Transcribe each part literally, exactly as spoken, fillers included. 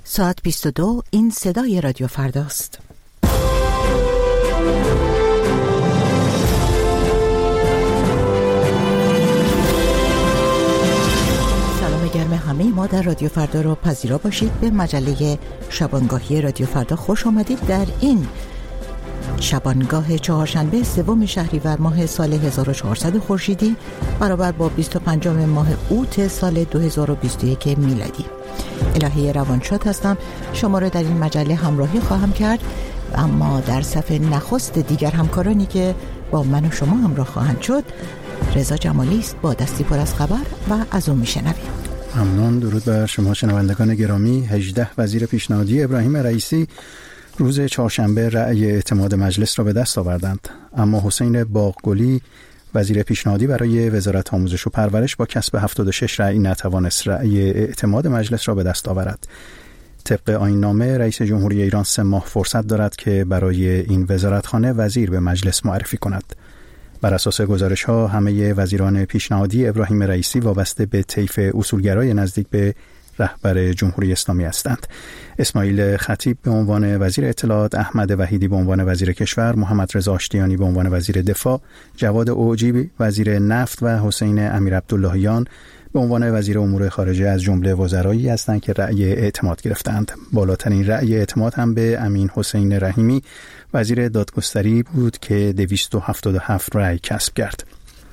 ساعت بیست و دو، این صدای رادیو فرداست. سلام گرم همه ما در رادیو فردا رو پذیرا باشید. به مجله شبانگاهی رادیو فردا خوش آمدید. در این شبانگاه چهارشنبه سوم شهریور ماه سال هزار و چهارصد خورشیدی برابر با بیست و پنجم ماه اوت سال دو هزار و بیست و یک میلادی. الهی روانشاد هستم، شما را در این مجله همراهی خواهم کرد. اما در صفحه نخست دیگر همکارانی که با من و شما همراه خواهند شد، رضا جمالی است با دستی پر از خبر و از اون میشنویم. ممنون. درود بر شما شنوندگان گرامی. هجده وزیر پیشنهادی ابراهیم رئیسی روز چهارشنبه رأی اعتماد مجلس را به دست آوردند، اما حسین باقگلی وزیر پیشنهادی برای وزارت آموزش و پرورش با کسب هفتاد و شش رأی نتوانست رأی اعتماد مجلس را به دست آورد. طبق آیین‌نامه رئیس جمهوری ایران سه ماه فرصت دارد که برای این وزارتخانه وزیر به مجلس معرفی کند. بر اساس گزارش‌ها همه وزیران پیشنهادی ابراهیم رئیسی وابسته به طیف اصولگرای نزدیک به رهبر جمهوری اسلامی هستند. اسماعیل خطیب به عنوان وزیر اطلاعات، احمد وحیدی به عنوان وزیر کشور، محمد رضا آشتیانی به عنوان وزیر دفاع، جواد اوجی وزیر نفت و حسین امیرعبداللهیان به عنوان وزیر امور خارجه از جمله وزرایی هستند که رأی اعتماد گرفتند. بالاترین رأی اعتماد هم به امین حسین رحیمی وزیر دادگستری بود که دویست و هفتاد و هفت رأی کسب کرد.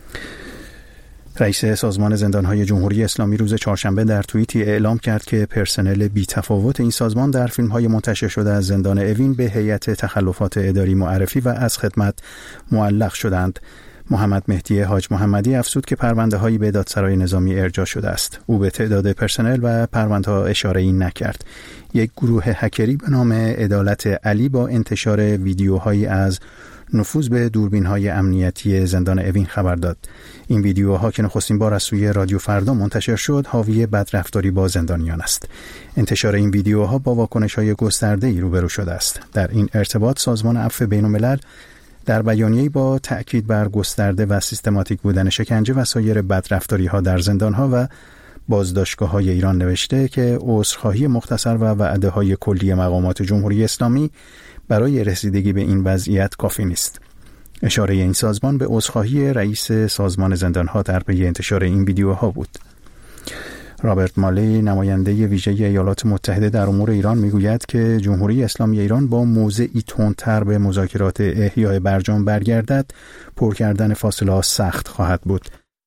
رئیس سازمان زندانهای جمهوری اسلامی روز چهارشنبه در توییتی اعلام کرد که پرسنل بی‌تفاوت این سازمان در فیلم‌های منتشر شده از زندان اوین به هیئت تخلفات اداری معرفی و از خدمت معلق شدند. محمد مهدی حاج محمدی افزود که پرونده‌هایی به دادسرای نظامی ارجاع شده است. او به تعداد پرسنل و پرونده‌ها اشاره‌ای نکرد. یک گروه هکری به نام عدالت علی با انتشار ویدیوهایی از نفوذ به دوربین‌های امنیتی زندان اوین خبر داد. این ویدیوها که نخستین بار از سوی رادیو فردا منتشر شد، حاوی بدرفتاری با زندانیان است. انتشار این ویدیوها با واکنش‌های گسترده‌ای روبرو شده است. در این ارتباط سازمان عفو بین‌الملل در بیانیه‌ای با تأکید بر گسترده و سیستماتیک بودن شکنجه و سایر بدرفتاری‌ها در زندان‌ها و بازداشتگاه‌های ایران نوشته که عذرخواهی مختصر و وعده‌های کلی مقامات جمهوری اسلامی برای رسیدگی به این وضعیت کافی نیست. اشاره این سازمان به عذرخواهی رئیس سازمان زندان‌ها در پی انتشار این ویدیوها بود. رابرت مالی نماینده ویژه ایالات متحده در امور ایران میگوید که جمهوری اسلامی ایران با موضعی تندتر به مذاکرات احیای برجام برگردد، پر کردن فاصله سخت خواهد بود.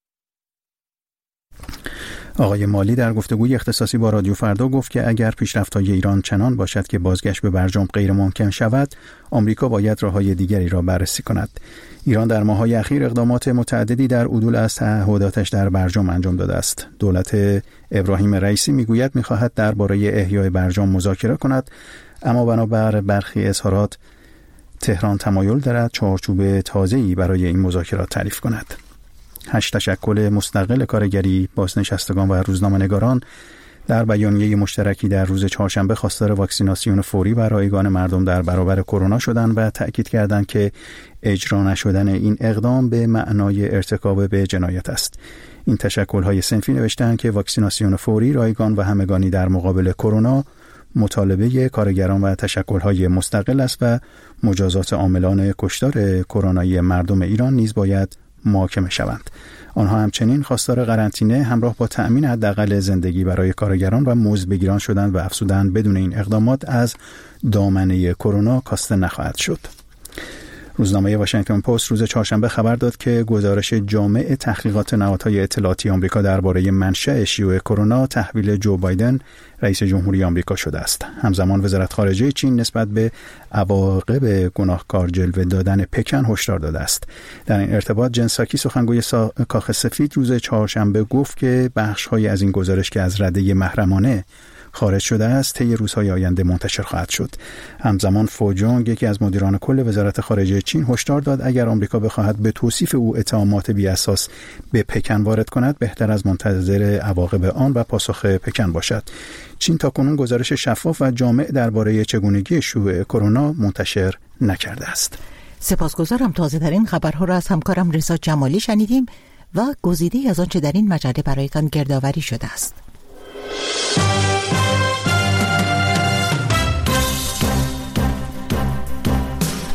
آقای مالی در گفتگوی اختصاصی با رادیو فردا گفت که اگر پیشرفت‌های ایران چنان باشد که بازگشت به برجام غیر ممکن شود، آمریکا باید راه‌های دیگری را بررسی کند. ایران در ماه‌های اخیر اقدامات متعددی در عدول از تعهداتش در برجام انجام داده است. دولت ابراهیم رئیسی میگوید می‌خواهد درباره احیای برجام مذاکره کند، اما بنابر برخی اظهارات تهران تمایل دارد چارچوب تازه‌ای برای این مذاکرات تعریف کند. هشت تشکل مستقل کارگری، بازنشستگان و روزنامه‌نگاران در بیانیه مشترکی در روز چهارشنبه خواستار واکسیناسیون فوری و رایگان مردم در برابر کرونا شدند و تأکید کردند که اجرا نشدن این اقدام به معنای ارتکاب به جنایت است. این تشکل‌های صنفی نوشتند که واکسیناسیون فوری، رایگان و همگانی در مقابل کرونا مطالبه کارگران و تشکل‌های مستقل است و مجازات عاملان کشتار کرونایی مردم ایران نیز باید محاکمه شوند. آنها همچنین خواستار قرنطینه همراه با تأمین حداقل زندگی برای کارگران و مزدبگیران شدند و افزودند بدون این اقدامات از دامنه کرونا کاسته نخواهد شد. روزنامه واشنگتن پست روز چهارشنبه خبر داد که گزارش جامع تحقیقات نهادهای اطلاعاتی آمریکا درباره منشأ شیوع کرونا تحویل جو بایدن رئیس جمهوری آمریکا شده است. همزمان وزارت خارجه چین نسبت به عواقب گناهکار جلوه دادن پکن هشدار داده است. در این ارتباط جن ساکی سخنگوی سا... کاخ سفید روز چهارشنبه گفت که بخش‌های از این گزارش که از رده محرمانه خارج شده است طی روزهای آینده منتشر خواهد شد. همزمان فوجونگ یکی از مدیران کل وزارت خارجه چین هشدار داد اگر آمریکا بخواهد به توصیف او اتهامات بی اساس به پکن وارد کند، بهتر از منتظر عواقب آن و پاسخ پکن باشد. چین تاکنون گزارش شفاف و جامع درباره چگونگی شیوع کرونا منتشر نکرده است. سپاسگزارم. تازه ترین خبرها را از همکارم رضا جمالی شنیدیم و گزیده‌ای از آنچه در این مجله برایتان گردآوری شده است.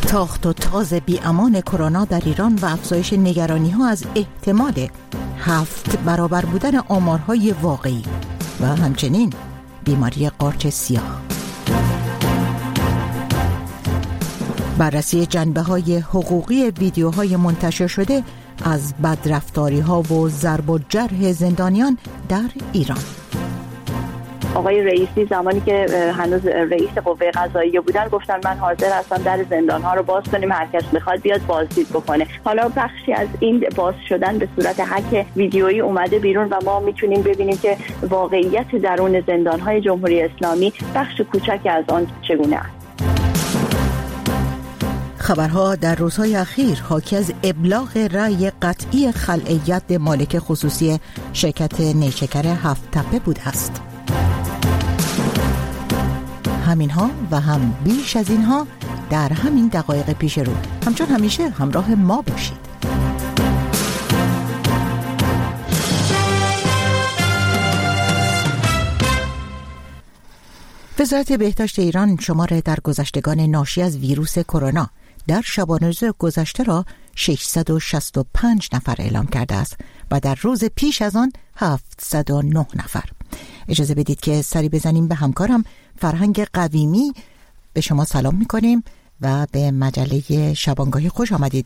تاخت و تاز بی امان کرونا در ایران و افزایش نگرانی ها از احتمال هفت برابر بودن آمارهای واقعی و همچنین بیماری قارچ سیاه. بررسی جنبه‌های حقوقی ویدیوهای منتشر شده از بدرفتاری‌ها و ضرب و جرح زندانیان در ایران. آقای رئیسی زمانی که هنوز رئیس قوه قضاییه بودن گفتن من حاضر هستم در زندان‌ها رو باز کنیم، هر کس بخواد بیاد بازدید بکنه. حالا بخشی از این باز شدن به صورت هک ویدیویی اومده بیرون و ما میتونیم ببینیم که واقعیت درون زندان‌های جمهوری اسلامی بخش کوچکی از آن چگونه است. خبرها در روزهای اخیر حاکی از ابلاغ رأی قطعی خلع ید مالک خصوصی شرکت نیشکر هفت تپه بوده است. همینها و هم بیش از اینها در همین دقایق پیش رو. همچون همیشه همراه ما باشید. وزارت بهداشت ایران شمار درگذشتگان ناشی از ویروس کرونا در شبانه روز گذشته را ششصد و شصت و پنج نفر اعلام کرده است و در روز پیش از آن هفتصد و نه نفر. اجازه بدید که سری بزنیم به همکارم فرهنگ قویمی. به شما سلام میکنیم و به مجله شبانگاهی خوش آمدید.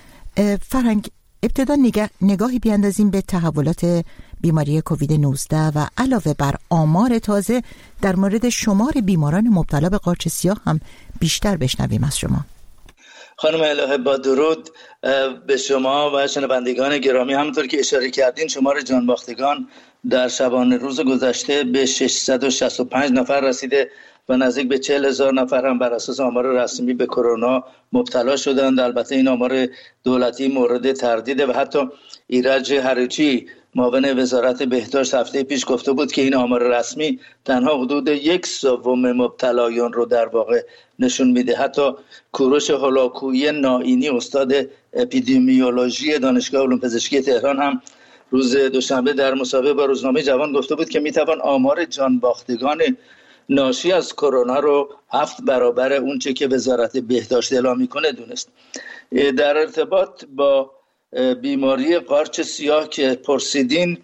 فرهنگ، ابتدا نگاه، نگاهی بیاندازیم به تحولات بیماری کووید نوزده و علاوه بر آمار تازه در مورد شمار بیماران مبتلا به قارچ سیاه هم بیشتر بشنویم از شما. خانم الهه، با درود به شما و شنوندگان گرامی. همونطور که اشاره کردین شمار جانباختگان در شبانه روز گذشته به ششصد و شصت و پنج نفر رسیده و نزدیک به چهل هزار نفر هم بر اساس آمار رسمی به کرونا مبتلا شدند. البته این آمار دولتی مورد تردیده و حتی ایرج هریچی معاون وزارت بهداشت هفته پیش گفته بود که این آمار رسمی تنها حدود یک سوم مبتلایان رو در واقع نشون میده. حتی کوروش هولاکویی نائینی استاد اپیدمیولوژی دانشگاه علوم پزشکی تهران هم روز دوشنبه در مصاحبه با روزنامه جوان گفته بود که میتوان آمار جانباختگان ناشی از کرونا رو هفت برابر اون چه که وزارت بهداشت اعلام میکنه دونست. در ارتباط با بیماری قارچ سیاه که پرسیدین،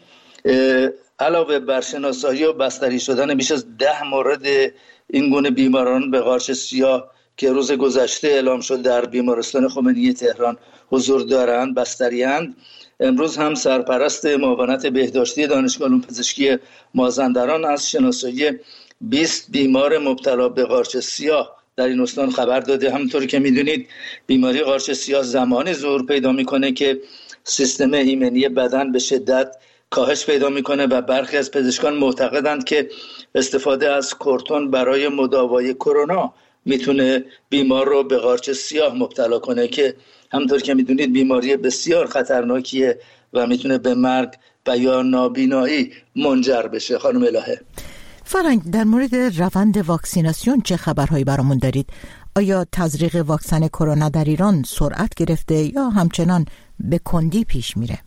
علاوه بر شناسایی و بستری شدن بیش از ده مورد این گونه بیماران به قارچ سیاه که روز گذشته اعلام شد در بیمارستان خمینی تهران حضور دارند، بستری‌اند، امروز هم سرپرست معاونت بهداشتی دانشگاه علوم پزشکی مازندران از شناسایی بیست بیمار مبتلا به قارچ سیاه در این استان خبر داده. همونطوری که میدونید بیماری قارچ سیاه زمانی ظهور پیدا میکنه که سیستم ایمنی بدن به شدت کاهش پیدا میکنه و برخی از پزشکان معتقدند که استفاده از کورتون برای مداوای کرونا میتونه بیمار رو به قارچ سیاه مبتلا کنه که همونطور که میدونید بیماری بسیار خطرناکیه و میتونه به مرگ و یا نابینایی منجر بشه. خانم الهه، فرهنگ، در مورد روند واکسیناسیون چه خبرهایی برامون دارید؟ آیا تزریق واکسن کرونا در ایران سرعت گرفته یا همچنان به کندی پیش میره؟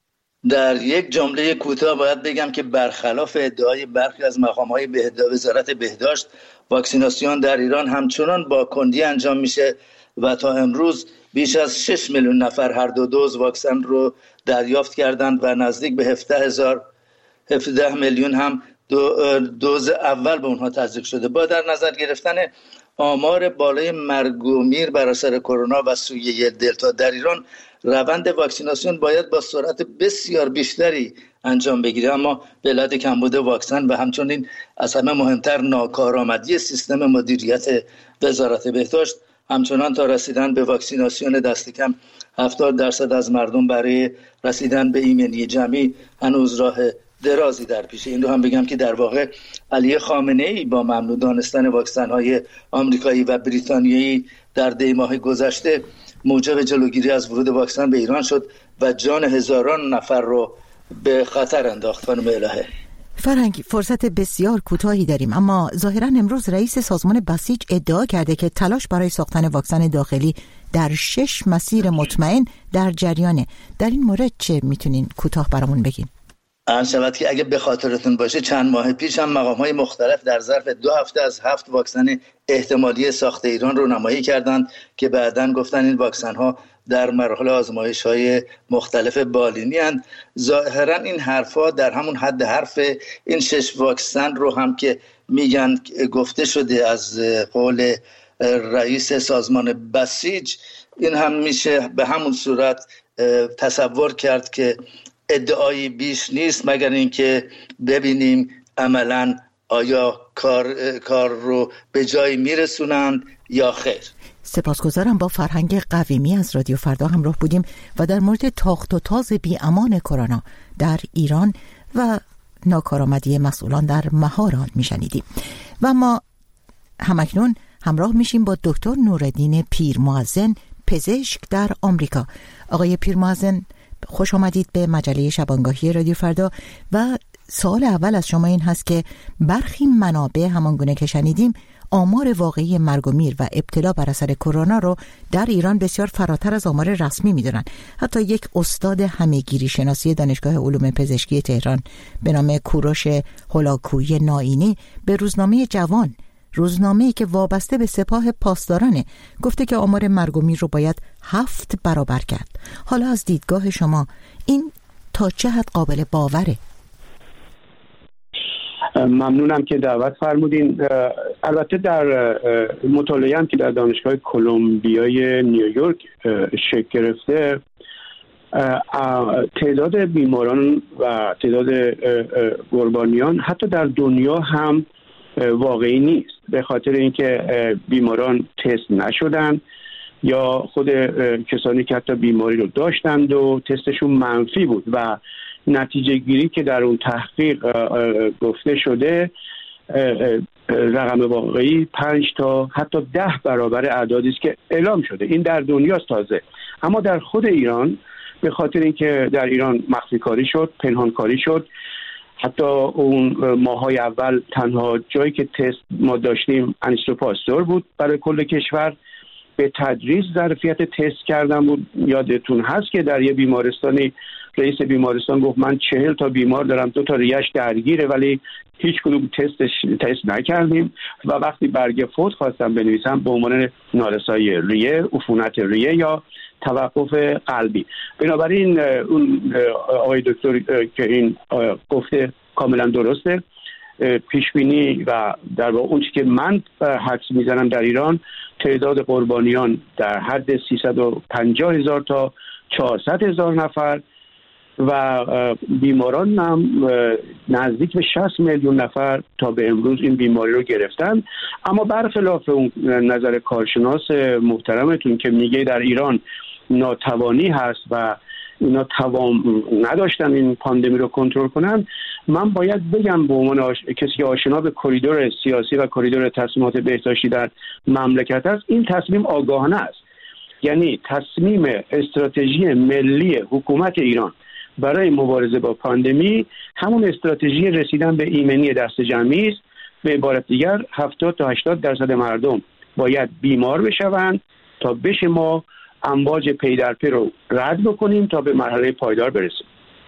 در یک جمله کوتاه باید بگم که برخلاف ادعای برخی از مقام‌های بهداشت وزارت بهداشت، واکسیناسیون در ایران همچنان با کندی انجام میشه و تا امروز بیش از شش میلیون نفر هر دو دوز واکسن رو دریافت کردند و نزدیک به هفده هزار هفده میلیون هم دو دوز اول به اونها تزریق شده. با در نظر گرفتن آمار بالای مرگ و میر بر اثر کرونا و سویه دلتا در ایران، روند واکسیناسیون باید با سرعت بسیار بیشتری انجام بگیره، اما به علت کمبود واکسن و همچنین از همه مهمتر ناکارآمدی سیستم مدیریت وزارت بهداشت، همچنان تا رسیدن به واکسیناسیون دست کم هفتاد درصد از مردم برای رسیدن به ایمنی جمعی هنوز راه درازی در پیشه. این رو هم بگم که در واقع علی خامنه‌ای با ممنوع دانستن واکسن‌های آمریکایی و بریتانیایی در دی ماه گذشته موجب جلوگیری از ورود واکسن به ایران شد و جان هزاران نفر رو به خطر انداخت. خانم الهه، فرهنگ، فرصت بسیار کوتاهی داریم، اما ظاهراً امروز رئیس سازمان بسیج ادعا کرده که تلاش برای ساختن واکسن داخلی در شش مسیر مطمئن در جریانه. در این مورد چه میتونین کوتاه برامون بگین؟ عرض شود که اگه به خاطرتون باشه چند ماه پیش هم مقام‌های مختلف در ظرف دو هفته از هفت واکسن احتمالی ساخت ایران رو نمایی کردند که بعداً گفتن این واکسن‌ها در مراحل آزمایش‌های مختلف بالینی اند. ظاهراً این حرفا در همون حد حرف این شش واکسن رو هم که میگن گفته شده از قول رئیس سازمان بسیج، این هم میشه به همون صورت تصور کرد که ادعایی بیش نیست مگر اینکه ببینیم عملاً آیا کار کار رو به جای میرسونند یا خیر. سپاسگزارم. با فرهنگ قویمی از رادیو فردا همراه بودیم و در مورد تاخت و تاز بی امان کرونا در ایران و ناکارآمدی مسئولان در مهار آن میشنیدیم. و ما همکنون همراه میشیم با دکتر نورالدین پیرمحسن، پزشک در آمریکا. آقای پیرمحسن، خوش آمدید به مجله شبانگاهی رادیو فردا. و سوال اول از شما این هست که برخی منابع همانگونه که شنیدیم آمار واقعی مرگ و میر و ابتلا بر اثر کرونا رو در ایران بسیار فراتر از آمار رسمی میدونن. حتی یک استاد همه‌گیری شناسی دانشگاه علوم پزشکی تهران به نام کوروش هولاکویی نائینی به روزنامه جوان، روزنامه‌ای که وابسته به سپاه پاسدارانه، گفته که آمار مرگ و میر رو باید هفت برابر کرد. حالا از دیدگاه شما این تا چه حد قابل باوره؟ ممنونم که دعوت فرمودین. البته در مطالعه هم که در دانشگاه کلمبیای نیویورک شکل گرفته، تعداد بیماران و تعداد قربانیان حتی در دنیا هم واقعی نیست، به خاطر اینکه بیماران تست نشدن یا خود کسانی که حتی بیماری رو داشتند و تستشون منفی بود و نتیجه گیری که در اون تحقیق گفته شده رقم واقعی پنج تا حتی ده برابر اعدادی است که اعلام شده. این در دنیاست تازه. اما در خود ایران به خاطر اینکه در ایران مخفی کاری شد، پنهان کاری شد، حتی اون ماهای اول تنها جایی که تست ما داشتیم انیستو پاستور بود برای کل کشور. به تدریج ظرفیت تست کردن بود. یادتون هست که در یه بیمارستانی رئیس بیمارستان گفت من چهل تا بیمار دارم، دو تا ریش درگیره، ولی هیچ کدوم تستش تست نکردیم و وقتی برگ فوت خواستم بنویسم به عنوان نارسایی ریه، عفونت ریه یا توقف قلبی. بنابراین اون آقای دکتر که این گفته کاملا درسته. پیش بینی و در واقع اون چیزی که من حدس میزنم در ایران تعداد قربانیان در حد سیصد و پنجاه هزار تا چهارصد هزار نفر و بیماران هم نزدیک به شصت میلیون نفر تا به امروز این بیماری رو گرفتن. اما برخلاف اون نظر کارشناس محترمتون که میگه در ایران ناتوانی هست و اینا توان نداشتن این پاندمی رو کنترل کنن، من باید بگم به عنوان آش... کسی که آشنا به کریدور سیاسی و کریدور تصمیمات بهداشتی در مملکت است، این تصمیم آگاهانه است. یعنی تصمیم استراتژی ملی حکومت ایران برای مبارزه با پاندمی همون استراتژی رسیدن به ایمنی دست جمعی است. به عبارت دیگر هفتاد تا هشتاد درصد مردم باید بیمار بشوند تا بشه ما امواج پی در پی رو رد بکنیم تا به مرحله پایدار برسیم.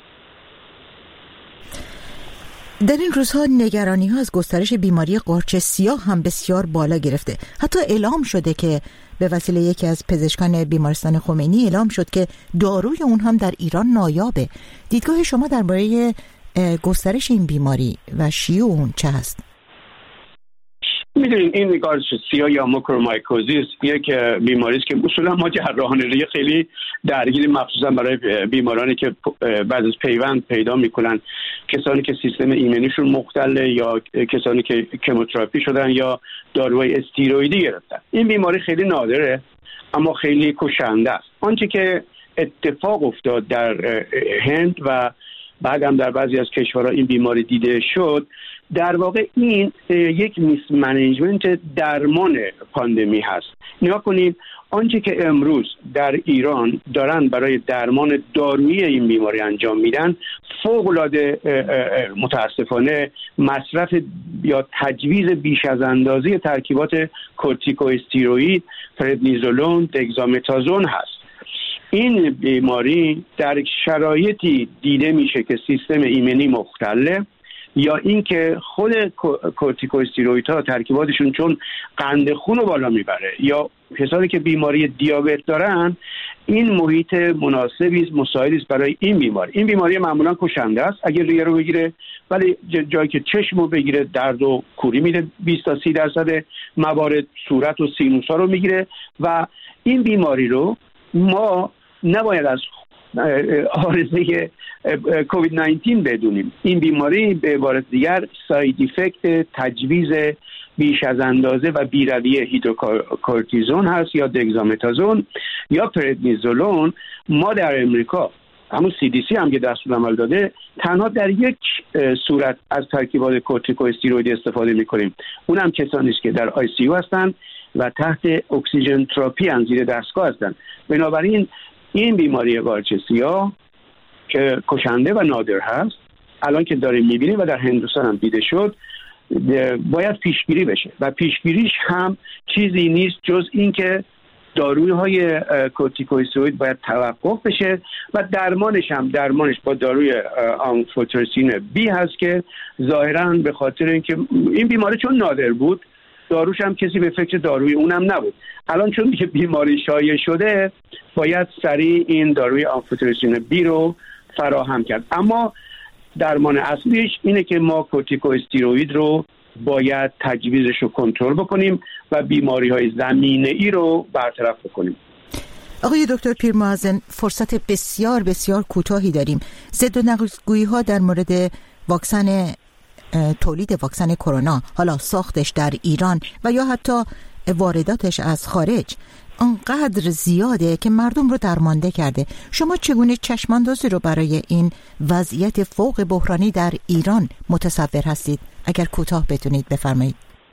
در این روزها نگرانی ها از گسترش بیماری قارچ سیاه هم بسیار بالا گرفته. حتی اعلام شده که به وسیله یکی از پزشکان بیمارستان خمینی اعلام شد که داروی اون هم در ایران نایابه. دیدگاه شما درباره گسترش این بیماری و شیوع اون چه هست؟ میدونین این قارچ سیاه یا موکرومایکوزیس یک بیماری است که اصولا ما جراحان ریه خیلی درگیر، مخصوصا برای بیمارانی که بعد از پیوند پیدا میکنن، کسانی که سیستم ایمنیشون مختله یا کسانی که کموتراپی شدن یا داروهای استیروئیدی گرفتن. این بیماری خیلی نادره اما خیلی کشنده است. آنچه که اتفاق افتاد در هند و بعد هم در بعضی از کشورها این بیماری دیده شد، در واقع این یک میس منیجمنت درمان پاندمی هست. نگاه کنید آنچه که امروز در ایران دارن برای درمان دارویی این بیماری انجام میدن، فوق‌العاده متاسفانه مصرف یا تجویز بیش از اندازه ترکیبات کورتیکو استیروئید، پردنیزولون، دگزامتازون هست. این بیماری در شرایطی دیده میشه که سیستم ایمنی مختله، یا اینکه خود کورتیکوستیروئیدها ترکیباتشون چون قند خون رو بالا میبره، یا کسانی که بیماری دیابت دارن این محیط مناسبی است، مساعدی است برای این بیماری. این بیماری معمولا کشنده است اگر ریه رو بگیره، ولی جایی که چشم رو بگیره درد و کوری میده، بیست تا سی درصد موارد صورت و سینوس ها رو میگیره. و این بیماری رو ما نباید از عارضه کووید نوزده بدونیم. این بیماری به عبارت دیگر ساید افکت تجویز بیش از اندازه و بیرویه هیدروکورتیزون هست یا دگزامتازون یا پردنیزولون. ما در امریکا همون سی دی سی هم که دستورالعمل داده تنها در یک صورت از ترکیبات کورتیکوستیروئید استفاده میکنیم، اونم کسانی است که در آی سی یو هستن و تحت اکسیژن تراپی ان، زیر دستگاه هستن. بنابراین این بیماری قارچ سیاه که کشنده و نادر هست، الان که داریم میبینیم و در هندوستان هم دیده شد، باید پیشگیری بشه و پیشگیریش هم چیزی نیست جز این که داروهای کورتیکوستیروئید باید توقف بشه و درمانش هم درمانش با داروی آمفوترسین بی هست که ظاهراً به خاطر اینکه این بیماری چون نادر بود داروش هم کسی به فکر داروی اونم نبود. الان چون دیگه بیماری شایع شده باید سریع این داروی آمفوترسین بی رو فراهم کرد. اما درمان اصلیش اینه که ما کورتیکوستیروئید رو باید تجویزش رو کنترل بکنیم و بیماری های زمینه ای رو برطرف بکنیم. آقای دکتر پیرمحسن، فرصت بسیار بسیار کوتاهی داریم. ضد و نقض‌گویی ها در مورد واکسن، تولید واکسن کرونا، حالا ساختش در ایران و یا حتی وارداتش از خارج انقدر زیاده که مردم رو درمانده کرده. شما چگونه چشماندازی رو برای این وضعیت فوق بحرانی در ایران متصور هستید؟ اگر کوتاه بتونید بفرمایید.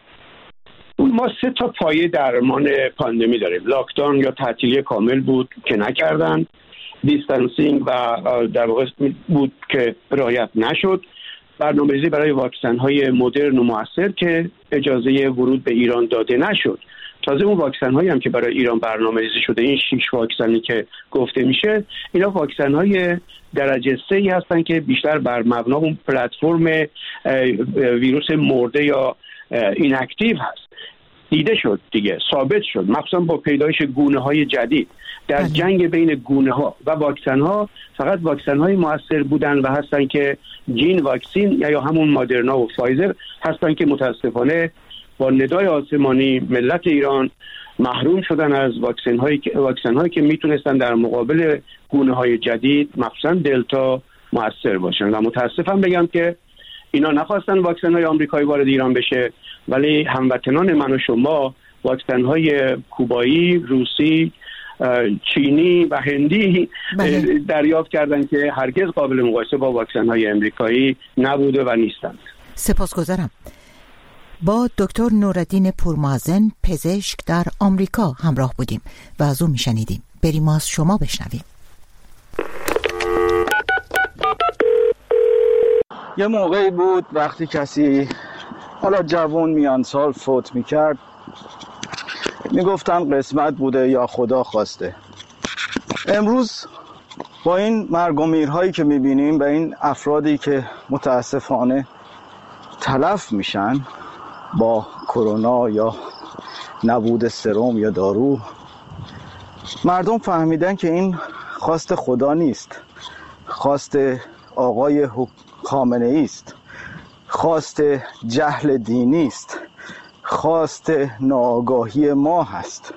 ما سه تا پایه درمان پاندمی داریم. لاکداون یا تعطیلی کامل بود که نکردن، دیستانسینگ و در واقع بود که رعایت نشد، برنامه‌ریزی برای واکسن‌های مدرن و مؤثر که اجازه ورود به ایران داده نشد. تازه اون واکسن‌هایی هم که برای ایران برنامه‌ریزی شده، این شش واکسنی که گفته میشه، اینا واکسن‌های درجه سه هستن که بیشتر بر مبنای اون پلتفرم ویروس مرده یا ایناکتیو هست. دیده شد دیگه، ثابت شد، مخصوصا با پیدایش گونه‌های جدید در جنگ بین گونه‌ها و واکسن‌ها. فقط واکسن‌های مؤثر بودن و هستن که جین واکسین یا همون مادرنا و فایزر هستن که متاسفانه با ندای آسمانی ملت ایران محروم شدن از واکسن‌هایی که واکسن‌هایی که میتونستن در مقابل گونه‌های جدید مخصوصا دلتا مؤثر باشن. و متاسفم بگم که اینا نخواستن واکسن‌های آمریکایی وارد ایران بشه، ولی هموطنان من و شما واکسن‌های کوبایی، روسی، چینی و هندی بله. دریافت کردن که هرگز قابل مقایسه با واکسن‌های آمریکایی نبوده و نیستند. سپاسگزارم. با دکتر نورالدین پورمحسن، پزشک در آمریکا همراه بودیم و از او میشنیدیم. بریم از شما بشنویم. یه موقعی بود وقتی کسی حالا جوان میان سال فوت میکرد میگفتن قسمت بوده یا خدا خواسته. امروز با این مرگ و میرهایی که میبینیم و این افرادی که متاسفانه تلف میشن با کرونا یا نبود سرم یا دارو، مردم فهمیدن که این خواست خدا نیست، خواست آقای خامنه ای است، خواست جهل دینی است، خواست ناآگاهی ما هست.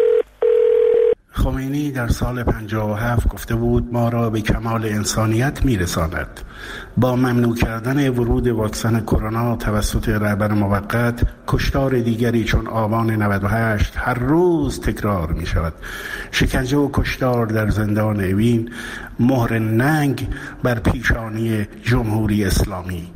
خمینی در سال پنجاه و هفت گفته بود ما را به کمال انسانیت میرساند. با ممنوع کردن ورود واکسن کرونا توسط رهبر موقت، کشتار دیگری چون آبان نود و هشت هر روز تکرار می شود. شکنجه و کشتار در زندان اوین مهر ننگ بر پیشانی جمهوری اسلامی.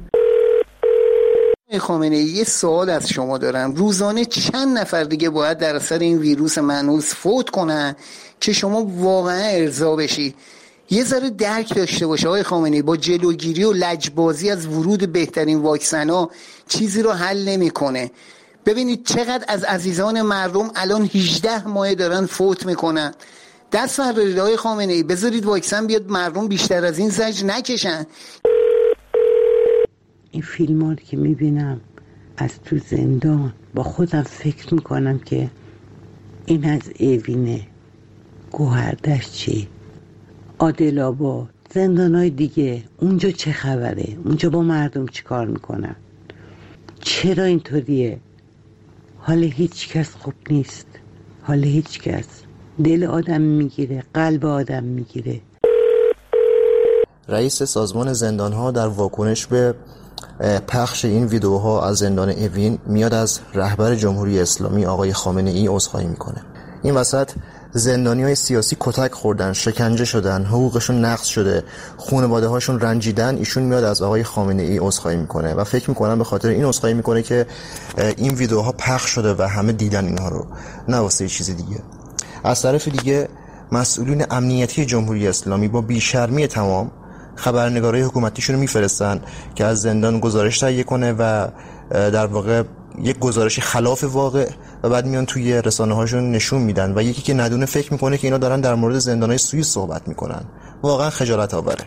خامنه ای، یه سوال از شما دارم. روزانه چند نفر دیگه باید در اثر این ویروس منحوس فوت کنن که شما واقعا ارضا بشی؟ یه ذره درک داشته باشه آقای خامنه ای. با جلوگیری و لجبازی از ورود بهترین واکسن ها چیزی رو حل نمیکنه. ببینید چقدر از عزیزان مردم الان هجده ماه دارن فوت میکنن دست بردارید آقای خامنه ای، بذارید واکسن بیاد، مردم بیشتر از این زجر نکشن. این فیلم ها که میبینم از تو زندان با خودم فکر میکنم که این از اوینه، گوهردشت چی، عادل آباد، زندان های دیگه، اونجا چه خبره؟ اونجا با مردم چی کار میکنن؟ چرا اینطوریه؟ حال هیچ کس خوب نیست، حال هیچ کس. دل آدم میگیره، قلب آدم میگیره. رئیس سازمان زندانها در واکنش به پخش این ویدیوها از زندان اوین میاد از رهبر جمهوری اسلامی آقای خامنه ای عذرخواهی میکنه. این وسط زندانیای سیاسی کتک خوردن، شکنجه شدن، حقوقشون نقض شده، خانواده هاشون رنجیدن. ایشون میاد از آقای خامنه ای عذرخواهی میکنه و فکر میکنم به خاطر این عذرخواهی میکنه که این ویدیوها پخش شده و همه دیدن اینها رو، نه واسه چیز دیگه. از طرف دیگه مسئولین امنیتی جمهوری اسلامی با بیشرمی تمام خبرنگارای حکومتیشون رو میفرستن که از زندان گزارش تهیه کنه و در واقع یک گزارشی خلاف واقع و بعد میان توی رسانه هاشون نشون میدن و یکی که ندونه فکر میکنه که اینا دارن در مورد زندانهای سوئیس صحبت میکنن. واقعا خجالت آوره.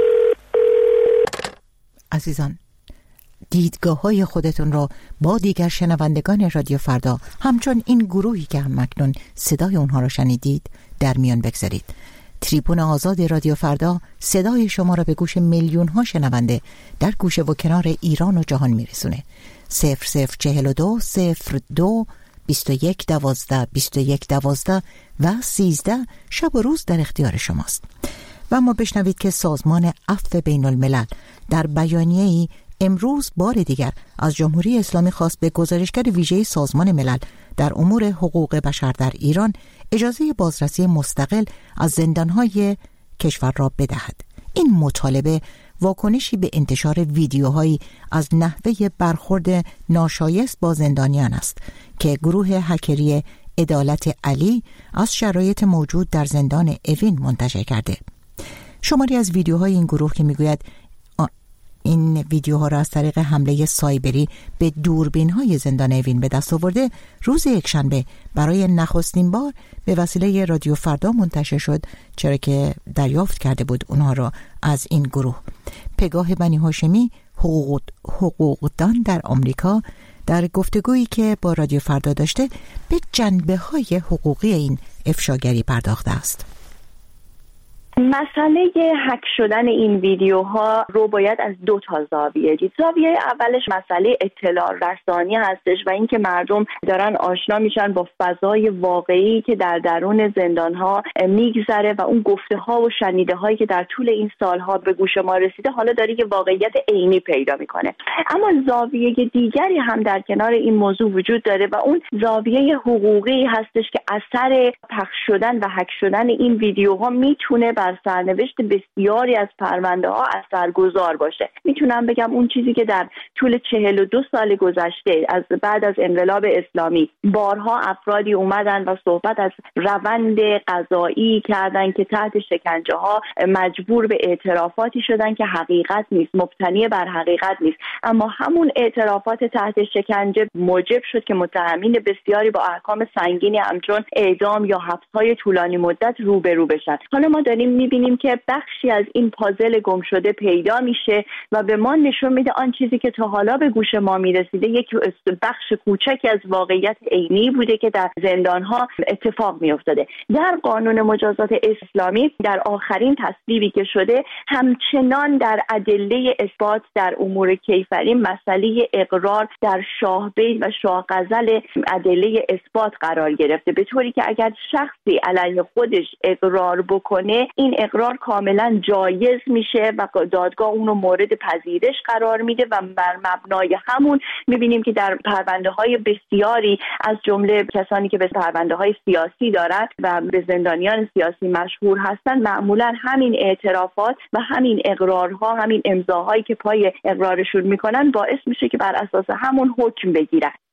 عزیزان، دیدگاه های خودتون رو با دیگر شنوندگان رادیو فردا همچون این گروهی که هم مکنون صدای اونها رو شنیدید در میان بگذارید. تریبون آزاد رادیو فردا صدای شما را به گوش میلیون ها شنونده در گوشه و کنار ایران و جهان میرسونه. صفر صفر چهل و دو صفر دو بیست و یک دوازده بیست و یک دوازده و سیزده شب و روز در اختیار شماست. و اما بشنوید که سازمان عفو بین الملل در بیانیه‌ای امروز بار دیگر از جمهوری اسلامی خواست به گزارشگر ویژه سازمان ملل در امور حقوق بشر در ایران اجازه بازرسی مستقل از زندانهای کشور را بدهد. این مطالبه واکنشی به انتشار ویدیوهایی از نحوه برخورد ناشایست با زندانیان است که گروه هکری عدالت علی از شرایط موجود در زندان اوین منتشر کرده. شماری از ویدیوهای این گروه که میگوید این ویدیوها را از طریق حمله سایبری به دوربین‌های زندان اوین به دست آورده، روز یکشنبه برای نخستین بار به وسیله رادیو فردا منتشر شد، چرا که دریافت کرده بود اونها را از این گروه. پگاه بنی هاشمی، حقوق حقوقدان در آمریکا، در گفتگویی که با رادیو فردا داشته به جنبه‌های حقوقی این افشاگری پرداخته است. مسئله هک شدن این ویدیوها رو باید از دو تا زاویه دید. زاویه اولش مسئله اطلاع رسانی هستش و اینکه مردم دارن آشنا میشن با فضای واقعی که در درون زندانها میگذره و اون گفته ها و شنیده هایی که در طول این سالها به گوش ما رسیده حالا داره یه واقعیت عینی پیدا میکنه. اما زاویه دیگری هم در کنار این موضوع وجود داره و اون زاویه حقوقی هستش که اثر پخش شدن و هک شدن این ویدیوها میتونه بر سرنوشت بسیاری از پرونده ها اثرگذار باشه. میتونم بگم اون چیزی که در طول چهل و دو سال گذشته از بعد از انقلاب اسلامی بارها افرادی اومدن و صحبت از روند قضایی کردن که تحت شکنجه ها مجبور به اعترافاتی شدن که حقیقت نیست، مبتنی بر حقیقت نیست، اما همون اعترافات تحت شکنجه موجب شد که متهمین بسیاری با احکام سنگینی همچون اعدام یا حبس‌های طولانی مدت روبرو بشن. حالا ما داریم میبینیم که بخشی از این پازل گم شده پیدا میشه و به ما نشون میده آن چیزی که تا حالا به گوش ما میرسیده یک بخش کوچکی از واقعیت عینی بوده که در زندانها اتفاق میافتاده. در قانون مجازات اسلامی در آخرین تصویبی که شده همچنان در ادله اثبات در امور کیفری مسئله اقرار در شاهبید و شاهغزل ادله اثبات قرار گرفته، به طوری که اگر شخصی علیه خودش اقرار بکنه این اقرار کاملا جایز میشه و دادگاه اون رو مورد پذیرش قرار میده و بر مبنای همون میبینیم که در پرونده های بسیاری از جمله کسانی که به پرونده های سیاسی دارن و به زندانیان سیاسی مشهور هستن معمولا همین اعترافات و همین اقرارها، همین امضاهایی که پای اقرارشون میکنن باعث میشه که بر اساس همون حکم بگیرن.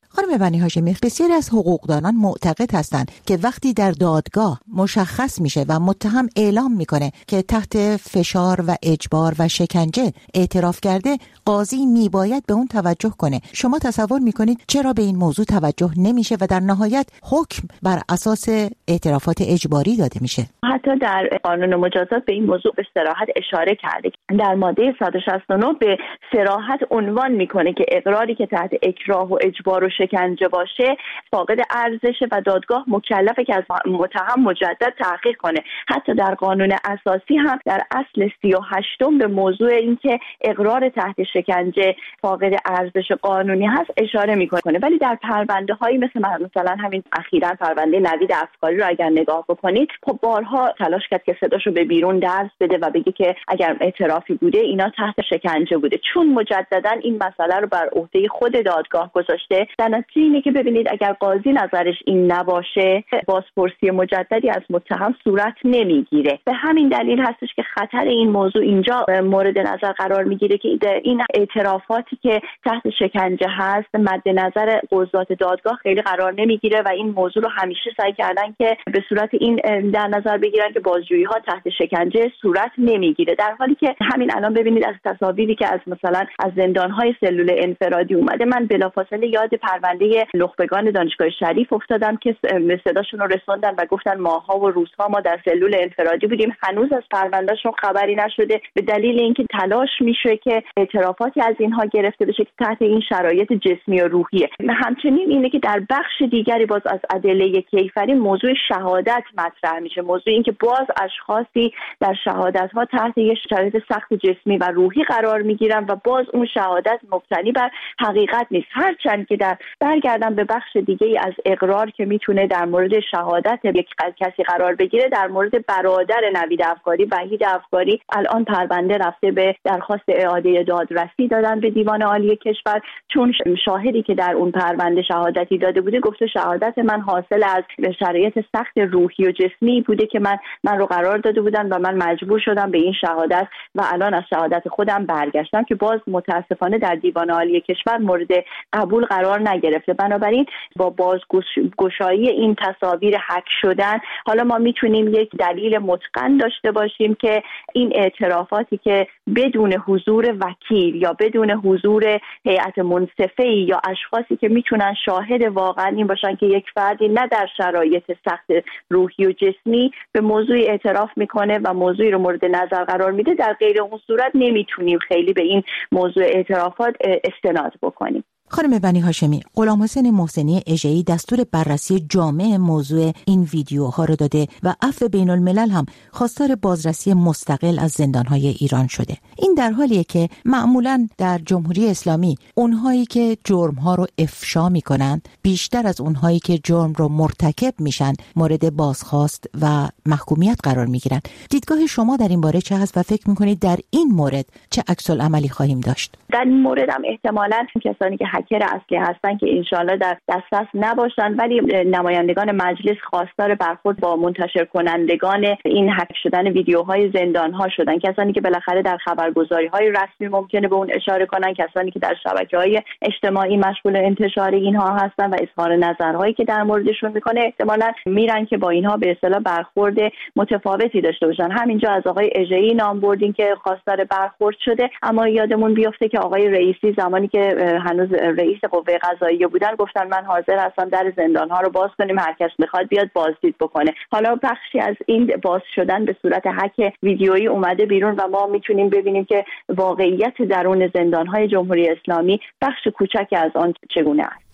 خانم بنی هاشمی، بسیاری از حقوقدانان معتقد هستند که وقتی در دادگاه مشخص میشه و متهم اعلام میکنه که تحت فشار و اجبار و شکنجه اعتراف کرده، قاضی میباید به اون توجه کنه. شما تصور میکنید چرا به این موضوع توجه نمیشه و در نهایت حکم بر اساس اعترافات اجباری داده میشه؟ حتی در قانون مجازات به این موضوع به صراحت اشاره کرده. در ماده صد و شصت و نه به صراحت عنوان میکنه که اقراری که تحت اکراه و اجبار و شکنجه باشه فاقد ارزش و دادگاه مکلفه که از متهم مجدد تحقیق کنه. حتی در قانون اساسی هم در اصل سی و هشتم به موضوع اینکه اقرار تحت شکنجه فاقد ارزش قانونی هست اشاره میکنه. ولی در پرونده هایی مثل مثلا همین اخیراً پرونده نوید افکاری رو اگر نگاه بکنید، خب بارها تلاش کرد که صداشو به بیرون درز بده و بگه که اگر اعترافی بوده اینا تحت شکنجه بوده. چون مجددا این مسئله رو بر عهده خود دادگاه گذاشته، در نتیجه اینه که ببینید اگر قاضی نظرش این نباشه، بازپرسی مجددی از متهم صورت نمیگیره. به همین دلیل هستش که خطر این موضوع اینجا مورد نظر قرار میگیره که این اعترافاتی که تحت شکنجه هست مد نظر قضات دادگاه خیلی قرار نمیگیره و این موضوع رو همیشه سعی کردن که به صورت این در نظر بگیرن که بازجویی ها تحت شکنجه صورت نمیگیره، در حالی که همین الان ببینید از تصاویری که از مثلا از زندان های سلول انفرادی اومده، من بلافاصله یاد پرونده نخبگان دانشگاه شریف افتادم که صداشون رو رسوندن و گفتن ماها و روزها ما در سلول انفرادی بودیم، هنوز از پروندهشون خبری نشده، به دلیل اینکه تلاش میشه که اعترافاتی از اینها گرفته بشه که تحت این شرایط جسمی و روحیه. همچنین اینه که در بخش دیگری باز از ادله کیفری موضوع شهادت مطرح میشه، موضوع این که باز اشخاصی در شهادت ها تحت یک شرایط سخت جسمی و روحی قرار میگیرن و باز اون شهادت مبتنی بر حقیقت نیست. هرچند که در برگردم به بخش دیگه ای از اقرار که میتونه در مورد شهادت یک کسی قرار بگیره، در مورد برادر نوید افکاری، وحید افکاری، الان پرونده رفته به درخواست اعاده دادرسی دادن به دیوان عالی کشور، چون شاهدی که در اون پرونده شهادتی داده بوده گفته شهادت من حاصل از شرایط سخت روحی و جسمی بوده که من من رو قرار داده بودن و من مجبور شدم به این شهادت و الان از شهادت خودم برگشتم، که باز متاسفانه در دیوان عالی کشور مورد قبول قرار نگرفته. بنابراین با بازگشایی این تصاویر هک شدن، حالا ما میتونیم یک دلیل متقن داشته باشیم که این اعترافاتی که بدون حضور وکیل یا بدون حضور هیئت منصفه یا اشخاصی که میتونن شاهد واقعا این باشن که یک فردی نه در شرایط سخت روحی و جسمی به موضوع اعتراف میکنه و موضوعی رو مورد نظر قرار میده، در غیر اون صورت نمیتونیم خیلی به این موضوع اعترافات استناد بکنیم. خانم بنی هاشمی، غلام حسین محسنی اژه‌ای دستور بررسی جامع موضوع این ویدیوها رو داده و عفو بین الملل هم خواستار بازرسی مستقل از زندانهای ایران شده. این در حالیه که معمولاً در جمهوری اسلامی اونهایی که جرمها رو افشا میکنن بیشتر از اونهایی که جرم رو مرتکب میشن مورد بازخواست و محکومیت قرار میگیرن. دیدگاه شما در این باره چه هست و فکر میکنید در این مورد چه عکس العملی خواهیم داشت؟ در این مورد هم احتمالاً کسانی که هکر اصلی هستن که انشالله در دسترس نباشن، ولی نمایندگان مجلس خواستار برخورد با منتشر کنندگان این هک شدن ویدیوهای زندانها شدن، کسانی که بالاخره در خبرگزاری‌های رسمی ممکنه به اون اشاره کنن، کسانی که در شبکه‌های اجتماعی مشغول انتشار اینها هستن و اظهار نظرهایی که در موردشون میکنه، احتمالاً میرن که با اینها به اصطلاح برخورد متفاوتی داشته باشن. همینجا از آقای اژه‌ای نام بردیم که خواستار برخورد شده، اما یادمون بیفته که آقای رئیسی زمانی که هنوز رئیس قوه قضاییه بودن گفتن من حاضر هستم در زندان‌ها رو باز کنیم، هر کس بخواد بیاد بازدید بکنه. حالا بخشی از این باز شدن به صورت هک ویدیویی اومده بیرون و ما میتونیم ببینیم که واقعیت درون زندان‌های جمهوری اسلامی بخش کوچکی از آن چگونه است.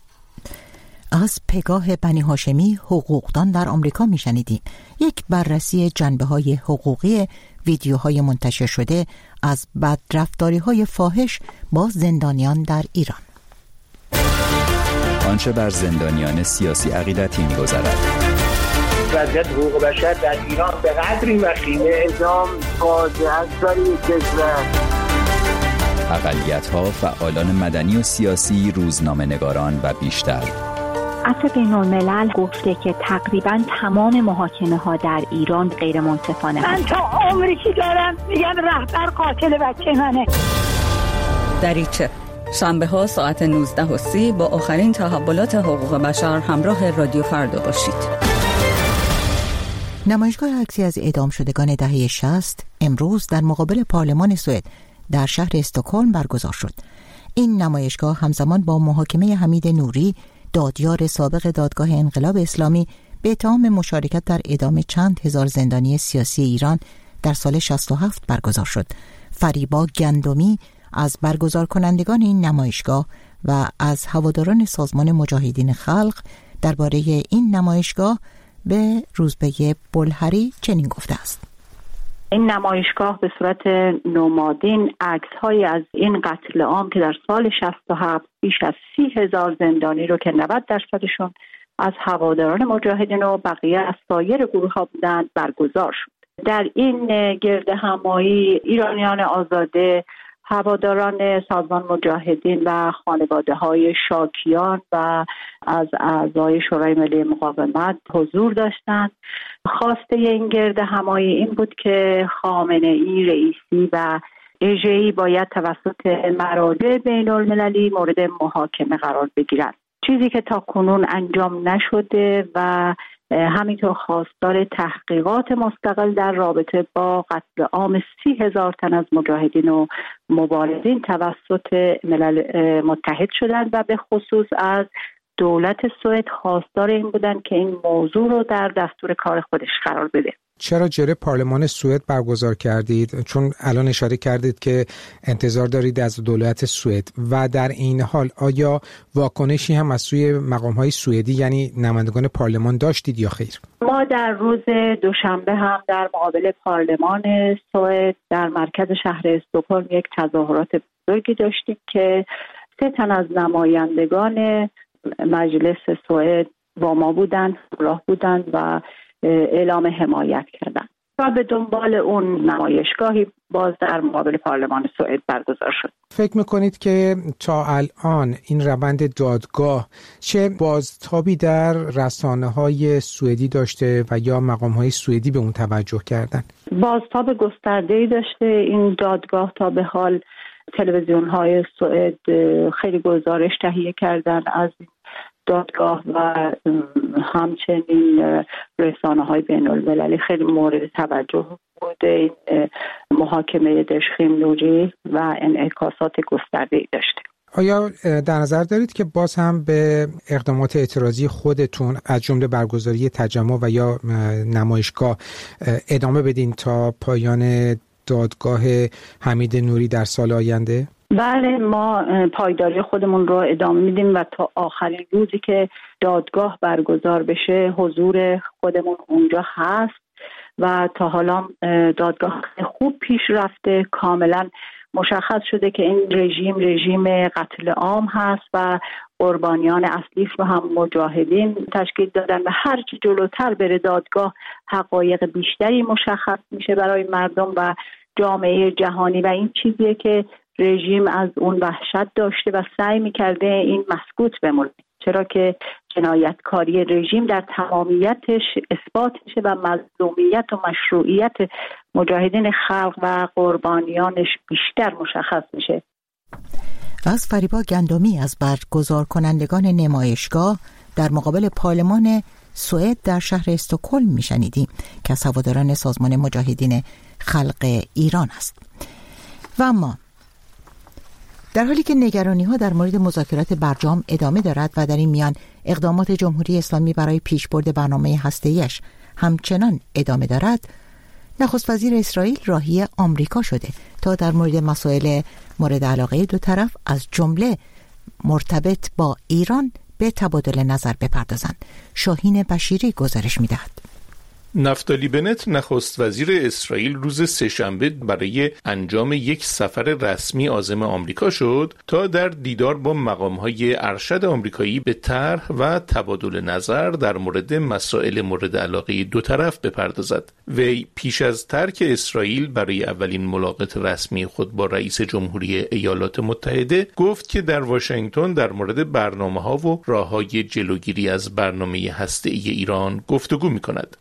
از پگاه بنی هاشمی، حقوقدان در آمریکا میشنیدیم یک بررسی جنبه‌های حقوقی ویدیوهای منتشر شده از بدرفتاری‌های فاحش با زندانیان در ایران. آنچه بر زندانیان سیاسی عقیدتی می‌گذرد. وضعیت حقوق بشر در ایران به قدری وخیمه، اعدام فاجعه است برای کشور. اقلیت‌ها، فعالان مدنی و سیاسی، روزنامه‌نگاران و بیشتر. عفو بین الملل گفته که تقریباً تمام محاکمه ها در ایران غیر منصفانه. من تا عمری که دارم میگم رهبر قاتل بچه منه. دریچه شنبه ها ساعت نوزده و سی با آخرین تحولات حقوق بشر همراه رادیو فردا باشید. نمایشگاه عکسی از اعدام شدگان دهه شصت امروز در مقابل پارلمان سوئد در شهر استکهلم برگزار شد. این نمایشگاه همزمان با محاکمه حمید نوری، دادیار سابق دادگاه انقلاب اسلامی، به اتهام مشارکت در اعدام چند هزار زندانی سیاسی ایران در سال شصت و هفت برگزار شد. فریبا گندمی از برگزار کنندگان این نمایشگاه و از هواداران سازمان مجاهدین خلق درباره این نمایشگاه به روزبه بلهری چنین گفته است: این نمایشگاه به صورت نمادین عکس‌هایی از این قتل عام که در سال شصت و هفت بیش از سی هزار زندانی رو که نود درصدشون از هواداران مجاهدین و بقیه از سایر گروه‌ها بودند برگزار شد. در این گردهمایی ایرانیان آزاده، هواداران سازمان مجاهدین و خانواده‌های شاکیان و از اعضای شورای ملی مقاومت حضور داشتند. خواسته این گردهمایی این بود که خامنه‌ای رئیسی و اژه‌ای باید توسط مراجع بین‌المللی مورد محاکمه قرار بگیرند، چیزی که تا کنون انجام نشده و همینطور خواستار تحقیقات مستقل در رابطه با قتل عام سی هزار تن از مجاهدین و مبارزین توسط ملل متحد شدند و به خصوص از دولت سوئد خواستار این بودند که این موضوع رو در دستور کار خودش قرار بده. چرا جلوی پارلمان سوئد برگزار کردید؟ چون الان اشاره کردید که انتظار دارید از دولت سوئد و در این حال آیا واکنشی هم از سوی مقام‌های سوئدی یعنی نمایندگان پارلمان داشتید یا خیر؟ ما در روز دوشنبه هم در مقابل پارلمان سوئد در مرکز شهر استکهلم یک تظاهرات بزرگی داشتیم که سه تن از نمایندگان مجلس سوئد با ما بودند، راه بودند و اعلام حمایت کردند و به دنبال اون نمایشگاهی باز در مقابل پارلمان سوئد برگزار شد. فکر میکنید که تا الان این روند دادگاه چه بازتابی در رسانه‌های سوئدی داشته و یا مقام‌های سوئدی به اون توجه کردن؟ بازتاب گسترده‌ای داشته این دادگاه. تا به حال تلویزیون‌های سوئد خیلی گزارش تهیه کردن از دادگاه و همچنین رسانه‌های بین‌المللی خیلی مورد توجه بوده این محاکمه دژخیم نوری و انعکاسات گسترده‌ای داشته. آیا در نظر دارید که باز هم به اقدامات اعتراضی خودتون از جمله برگزاری تجمع و یا نمایشگاه ادامه بدین تا پایان دادگاه حمید نوری در سال آینده؟ بله، ما پایداری خودمون رو ادامه میدیم و تا آخرین روزی که دادگاه برگزار بشه حضور خودمون اونجا هست و تا حالا دادگاه خوب پیش رفته. کاملا مشخص شده که این رژیم رژیم قتل عام هست و قربانیان اصلیش رو هم مجاهدین تشکیل دادن و هرچی جلوتر بره دادگاه حقایق بیشتری مشخص میشه برای مردم و جامعه جهانی و این چیزیه که رژیم از اون وحشت داشته و سعی میکرده این مسکوت بمونه، چرا که جنایتکاری رژیم در تمامیتش اثبات میشه و مظلومیت و مشروعیت مجاهدین خلق و قربانیانش بیشتر مشخص میشه. از فریبا گندمی از برگزار کنندگان نمایشگاه در مقابل پارلمان سوئد در شهر استکهلم میشنیدیم که از هواداران سازمان مجاهدین خلق ایران است. و اما در حالی که نگرانی‌ها در مورد مذاکرات برجام ادامه دارد و در این میان اقدامات جمهوری اسلامی برای پیشبرد برنامه هسته‌ایش همچنان ادامه دارد، نخست وزیر اسرائیل راهی آمریکا شده تا در مورد مسائل مورد علاقه دو طرف از جمله مرتبط با ایران به تبادل نظر بپردازند. شاهین بشیری گزارش می‌دهد. نفتالی بنت نخست وزیر اسرائیل روز سه‌شنبه برای انجام یک سفر رسمی عازم آمریکا شد تا در دیدار با مقام‌های ارشد آمریکایی به طرح و تبادل نظر در مورد مسائل مورد علاقه دو طرف بپردازد. وی پیش از ترک اسرائیل برای اولین ملاقات رسمی خود با رئیس جمهوری ایالات متحده گفت که در واشنگتن در مورد برنامه‌ها و راه‌های جلوگیری از برنامه هسته‌ای ایران گفتگو می‌کند. نخست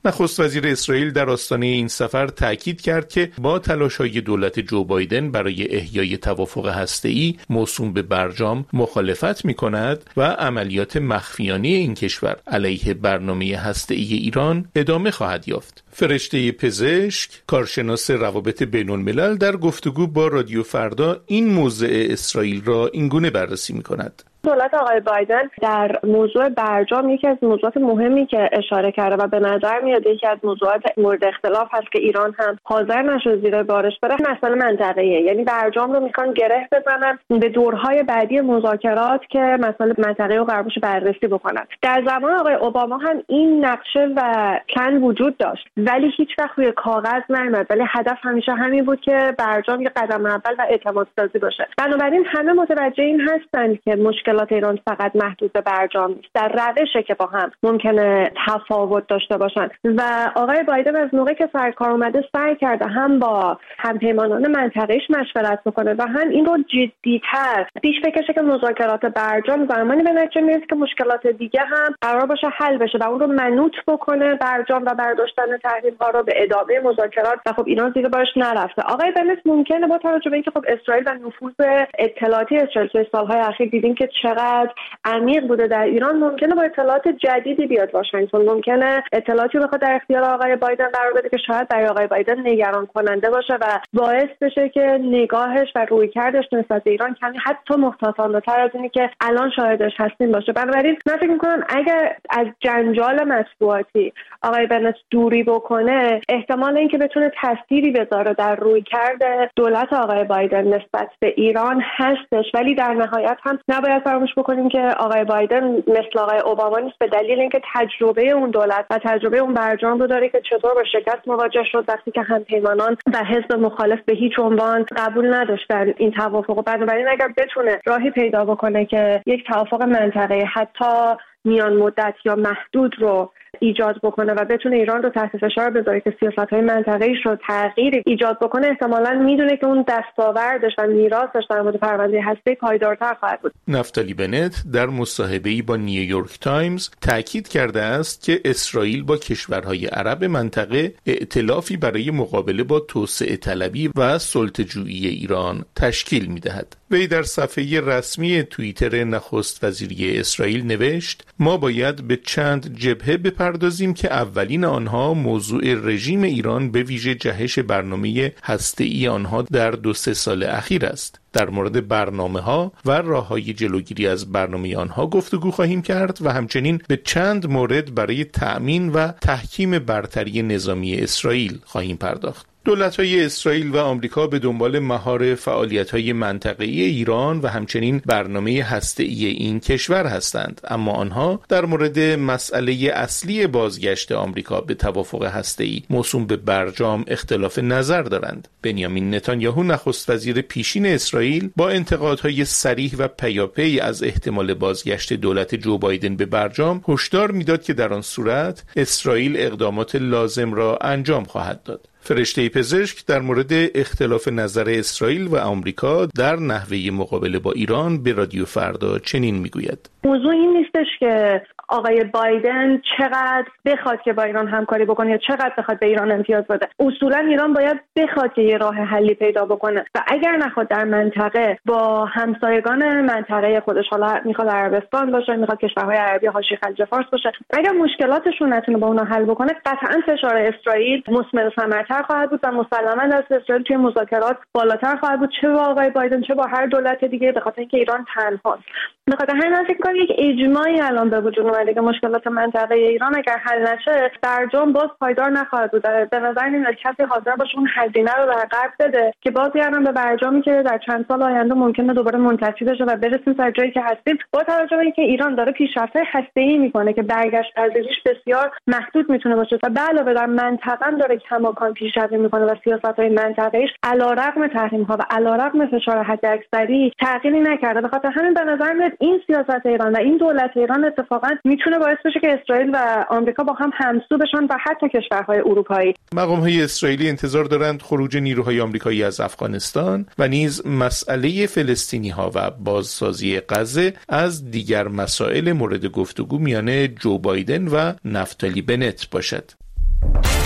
وزیر اسرائیل در آستانه این سفر تاکید کرد که با تلاش‌های دولت جو بایدن برای احیای توافق هسته‌ای موسوم به برجام مخالفت می‌کند و عملیات مخفیانه این کشور علیه برنامه هسته‌ای ایران ادامه خواهد یافت. فرشته پزشک، کارشناس روابط بین‌الملل، در گفتگو با رادیو فردا این موضع اسرائیل را اینگونه بررسی می‌کند. دولت آقای بایدن در موضوع برجام یکی از موضوعات مهمی که اشاره کرده و به نظر میاد یکی از موضوعات مورد اختلاف هست که ایران هم حاضر نشد زیر بارش بره، مسئله منطقه‌ایه. یعنی برجام رو میخوان گره بزنن به دورهای بعدی مذاکرات که مسئله منطقه‌ای رو قرار باشه بررسی بکنن. در زمان آقای اوباما هم این نقشه و پلن وجود داشت ولی هیچ وقت روی کاغذ نیامد، ولی هدف همیشه همین بود که برجام یه قدم اول و اعتماد سازی باشه. بنابراین همه متوجه این هستن که مشکل ایران فقط محدود به برجام نیست، در روشه که با هم ممکنه تفاوت داشته باشن و آقای بایدن از موقعی که سرکار اومده سعی کرده هم با همپیمانان منطقه‌ایش مشورت بکنه و هم این رو جدی‌تر پیش بکشه که مذاکرات برجام زمانی به نتیجه میرسه که مشکلات دیگه هم قرار باشه حل بشه و اون رو منوط بکنه برجام و برداشتن تحریم‌ها رو به ادامه مذاکرات و خب ایران زیر بارش نرفته. آقای بنت ممکنه با توجه به اینکه خب اسرائیل و نفوذ اطلاعاتی اسرائیل توی سال‌های اخیر دیدیم که چقدر عمیق بوده در ایران، ممکنه با اطلاعات جدیدی بیاد واشنگتن، ممکنه اطلاعاتی بخواد در اختیار آقای بایدن قرار بده که شاید برای آقای بایدن نگران کننده باشه و باعث بشه که نگاهش و رویکردش نسبت به ایران کمی حتی محتاطانه‌تر از اینی که الان شاهدش هستیم باشه. بنابراین من فکر می‌کنم اگر از جنجال مطبوعاتی آقای بنت دوری بکنه، احتمال اینکه بتونه تأثیری بذاره در رویکرد دولت آقای بایدن نسبت به ایران هستش، ولی در نهایت هم نباید فراموش بکنیم که آقای بایدن مثل آقای اوباما نیست، به دلیل اینکه تجربه اون دولت و تجربه اون برجام رو داره که چطور با شکست مواجه شد وقتی که همپیمانان و حزب مخالف به هیچ عنوان قبول نداشتن این توافق. بنابراین اگر بتونه راهی پیدا بکنه که یک توافق منطقه‌ای حتی میان مدت یا محدود رو ایجاد بکنه و بتونه ایران رو تحت فشار بذاره که سیاست‌های منطقه‌ایش رو تغییر ایجاد بکنه، احتمالاً میدونه که اون دستاوردش و میراثش در مورد پرونده هسته‌ای پایدارتر خواهد بود. نفتالی بنت در مصاحبه‌ای با نیویورک تایمز تاکید کرده است که اسرائیل با کشورهای عرب منطقه ائتلافی برای مقابله با توسعه طلبی و سلطه‌جویی ایران تشکیل می‌دهد. وی در صفحه رسمی توییتر نخست وزیری اسرائیل نوشت: ما باید به چند جبهه بپردازیم که اولین آنها موضوع رژیم ایران به ویژه جهش برنامه هسته‌ای آنها در دو سه سال اخیر است. در مورد برنامه‌ها و راه‌های جلوگیری از برنامه آنها گفتگو خواهیم کرد و همچنین به چند مورد برای تأمین و تحکیم برتری نظامی اسرائیل خواهیم پرداخت. دولت‌های اسرائیل و آمریکا به دنبال مهار فعالیت‌های منطقه‌ای ایران و همچنین برنامه هسته‌ای این کشور هستند، اما آنها در مورد مسئله اصلی بازگشت آمریکا به توافق هسته‌ای موسوم به برجام اختلاف نظر دارند. بنیامین نتانیاهو نخست وزیر پیشین اسرائیل با انتقادهای صریح و پیاپی از احتمال بازگشت دولت جو بایدن به برجام هشدار می‌داد که در آن صورت اسرائیل اقدامات لازم را انجام خواهد داد. فرشته پزشک در مورد اختلاف نظر اسرائیل و آمریکا در نحوه مقابله با ایران به رادیو فردا چنین میگوید: موضوع این نیستش که آقای بایدن چقدر بخواد که با ایران همکاری بکنه یا چقدر بخواد به ایران امتیاز بده. اصولا ایران باید بخواد که یه راه حلی پیدا بکنه و اگر نخواد در منطقه با همسایگان منطقه خودش، حالا میخواد عربستان باشه، میخواد کشورهای عربی حاشیه خلیج فارس باشه، اگر مشکلاتشون نتونه با اونها حل بکنه، قطعا فشار اسرائیل مثمر ثمرتر خواهد بود و مسلماً دست اسرائیل توی مذاکرات بالاتر خواهد بود، چه با آقای بایدن چه با هر دولت دیگه، به خاطر اینکه ایران تنهاست. به خاطر همین من فکر می‌کنم یک اجماعی الان به وجود اومده که مشکلات منطقه ایران اگر حل نشه برجام باز پایدار نخواهد بود. به نظر نمیاد کسی حاضر باشه اون هزینه رو در قبض بده که باز بیارن به برجامی که در چند سال آینده ممکنه دوباره منتفی بشه و برسیم سر جایی که هستیم، با توجه به اینکه ایران داره پیشرفت‌های هسته‌ای میکنه که برگشت پذیریش بسیار محدود میتونه باشه و به علاوه بر منطقه داره کماکان پیشرفت میکنه و سیاست‌های منطقه‌ایش علیرغم تحریم‌ها و علیرغم فشار حداکثری تغییری نکرده. به خاطر همین به نظر میاد این سیاست ایران و این دولت ایران اتفاقا میتونه باعث بشه که اسرائیل و آمریکا با هم همسو بشن و حتی کشورهای اروپایی. مقام‌های اسرائیلی انتظار دارند خروج نیروهای آمریکایی از افغانستان و نیز مسئله فلسطینی‌ها و بازسازی غزه از دیگر مسائل مورد گفتگو میان جو بایدن و نفتالی بنت باشد.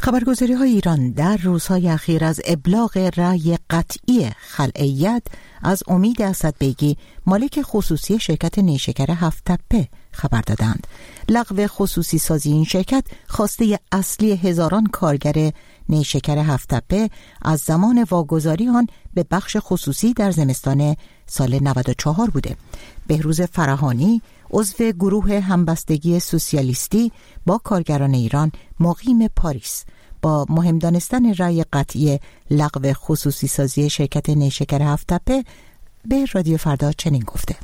خبرگزاری های ایران در روزهای اخیر از ابلاغ رأی قطعی خلع ید از امید اسدبیگی مالک خصوصی شرکت نیشکر هفت تپه خبر دادند. لغو خصوصی سازی این شرکت خواسته اصلی هزاران کارگر نیشکر هفت تپه از زمان واگذاری آن به بخش خصوصی در زمستان سال نود و چهار بوده. بهروز فرهانی عضو گروه همبستگی سوسیالیستی با کارگران ایران مقیم پاریس با مهم دانستن رأی قطعی لغو خصوصی سازی شرکت نیشکر هفت تپه به رادیو فردا چنین گفته: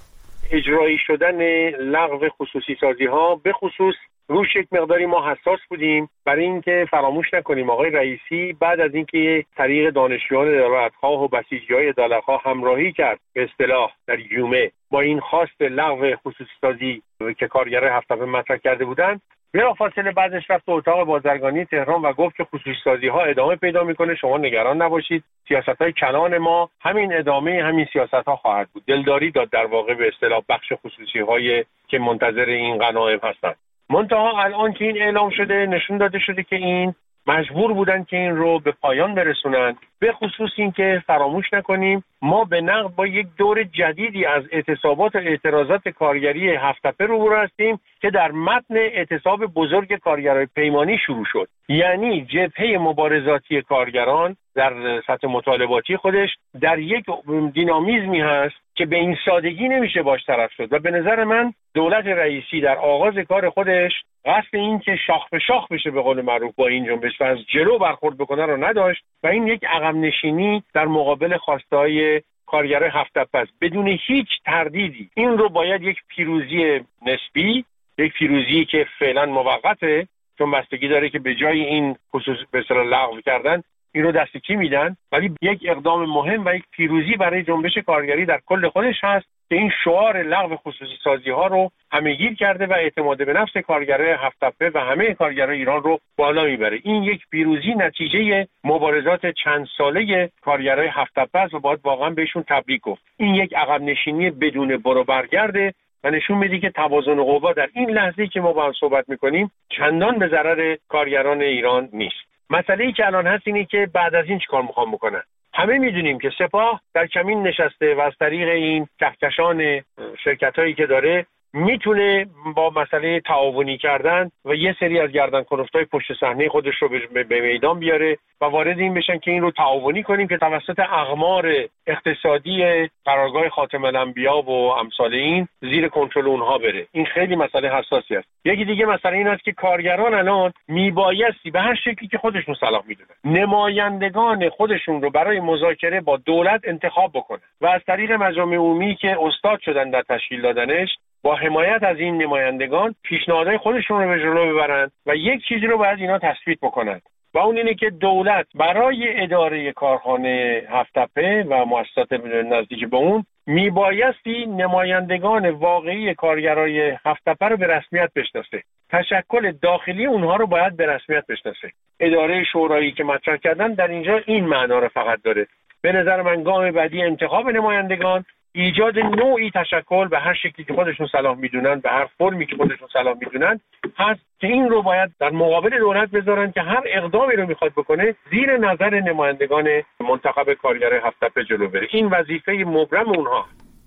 اجرایی شدن لغو خصوصی سازی ها به خصوص روش یک مقداری ما حساس بودیم، برای اینکه فراموش نکنیم آقای رئیسی بعد از اینکه طریق دانشجویان عدالتخواه و بسیجی‌های عدالتخواه همراهی کرد به اصطلاح در جومه با این خواست لغو خصوصی سازی که کارگرای هفت تپه مطرح کرده بودند، بلافاصله بعدش رفت به اتاق بازرگانی تهران و گفت که خصوصی سازی ها ادامه پیدا میکنه، شما نگران نباشید، سیاست های کلان ما همین ادامه همین سیاست ها خواهد بود. دلداری داد در واقع به اصطلاح بخش خصوصی های که منتظر این غنایم هستند. منتها الان که این اعلام شده نشون داده شده که این مجبور بودن که این رو به پایان برسونن. به خصوص این که فراموش نکنیم ما به نقد با یک دور جدیدی از اعتصابات و اعتراضات کارگری هفت تپه روبرو هستیم که در متن اعتصاب بزرگ کارگرای پیمانی شروع شد. یعنی جبهه مبارزاتی کارگران در سطح مطالباتی خودش در یک دینامیزمی هست که به این سادگی نمیشه باش طرف شد و به نظر من دولت رئیسی در آغاز کار خودش قصد این که شاخ به شاخ بشه به قول معروف با این جنبش و از جلو برخورد بکنه رو نداشت و این یک عقب نشینی در مقابل خواسته‌های کارگرای هفت تپه است. بدون هیچ تردیدی این رو باید یک پیروزی نسبی، یک پیروزی که فعلا موقته چون بستگی داره که به جای این خصوص به اصطلاح لغو کردن این رو دست کی میدن، ولی یک اقدام مهم و یک پیروزی برای جنبش کارگری در کل خودش هست که این شعار لغو خصوصی سازی ها رو همه‌گیر کرده و اعتماد به نفس کارگرای هفت تپه و همه کارگرای ایران رو بالا میبره. این یک پیروزی نتیجه مبارزات چند ساله کارگرای هفت تپه است و باید واقعا بهشون تبریک گفت. این یک عقب نشینی بدون برو برگرده و نشون میده که توازن قوا در این لحظه‌ای که ما با هم صحبت میکنیم چندان به ضرر کارگران ایران نیست. مسئله‌ای که الان هست اینه که بعد از این چیکار میخوام بکنن. همه میدونیم که سپاه در کمین نشسته و از طریق این کهکشان شرکتایی که داره میتونه با مسئله تعاونی کردن و یه سری از گردنکلفتای پشت صحنه خودش رو به میدان بیاره و وارد این بشن که این رو تعاونی کنیم که توسط اقمار اقتصادی قرارگاه خاتم الانبیا و امثال این زیر کنترل اونها بره. این خیلی مسئله حساسی است. یکی دیگه مسئله این است که کارگران الان میبایستی به هر شکلی که خودشون صلاح میدونن نمایندگان خودشون رو برای مذاکره با دولت انتخاب بکنن و از طریق مجامع عمومی که استاد شدن در تشکیل دادنش با حمایت از این نمایندگان پیشنهادهای خودشون رو به جلو ببرن و یک چیزی رو باید اینا تثبیت بکنن و اون اینه که دولت برای اداره کارخانه هفت تپه و مؤسسات نزدیک به اون میبایستی نمایندگان واقعی کارگرای هفت تپه رو به رسمیت بشناسه. تشکل داخلی اونها رو باید به رسمیت بشناسه. اداره شورایی که مطرح کردن در اینجا این معنا رو فقط داره. به نظر من گام بعدی انتخاب نمایندگان، ایجاد نوعی تشکل به هر شکلی که خودشون صلاح میدونن، به هر فرمی که خودشون صلاح میدونن هست که این رو باید در مقابل دولت بذارن که هر اقدامی رو میخواد بکنه زیر نظر نمایندگان منتخب کارگرای هفت تپه جلو بره. این وظیفه مبرم اونها.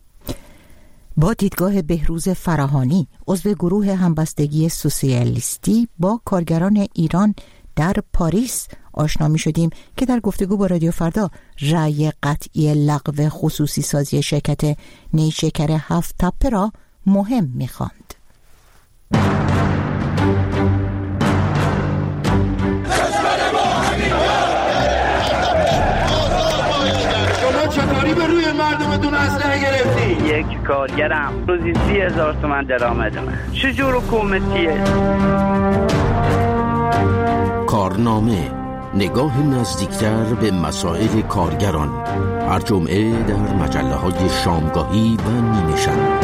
با دیدگاه بهروز فرهانی عضو گروه همبستگی سوسیالیستی با کارگران ایران در پاریس آشنا می شدیم که در گفتگو با رادیو فردا رأی قطعی لغو خصوصی سازی شرکت نیشکر هفت تپه را مهم می خواند. شما چطوری به روی مردمتون اسلحه گرفتی؟ یک کارگرم روزی سی هزار تومن درآمد من. چجور حکومتیه؟ کارنامه، نگاه نزدیکتر به مسائل کارگران، هر جمعه در مجله های شامگاهی و نیمه شب.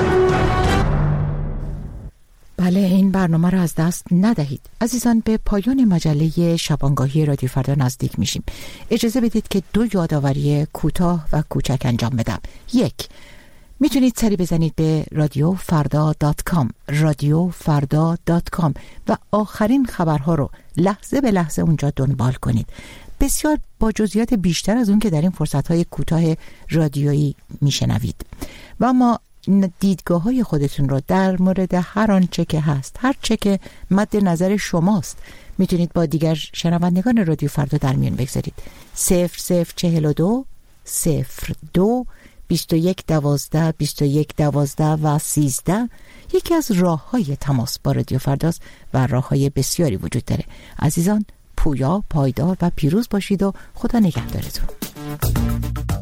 بله، این برنامه را از دست ندهید. عزیزان، به پایان مجله شبانگاهی رادیو فردا نزدیک میشیم. اجازه بدید که دو یادآوری کوتاه و کوچک انجام بدم. یک، میتونید سری بزنید به رادیو فردا دات کام رادیو فردا دات کام و آخرین خبرها رو لحظه به لحظه اونجا دنبال کنید. بسیار با جزئیات بیشتر از اون که در این فرصت‌های کوتاه رادیویی میشنوید. و اما دیدگاه‌های خودتون رو در مورد هر آنچه که هست، هر چه که مد نظر شماست، میتونید با دیگر شنوندگان رادیو فردا در میون بگذارید. صفر صفر چهل و دو صفر دو بیست و یک دوازده بیست و یک دوازده و سیزده یکی از راه‌های تماس با رادیو فرداست و راه‌های بسیاری وجود داره. عزیزان، پویا، پایدار و پیروز باشید و خدا نگهدارتون.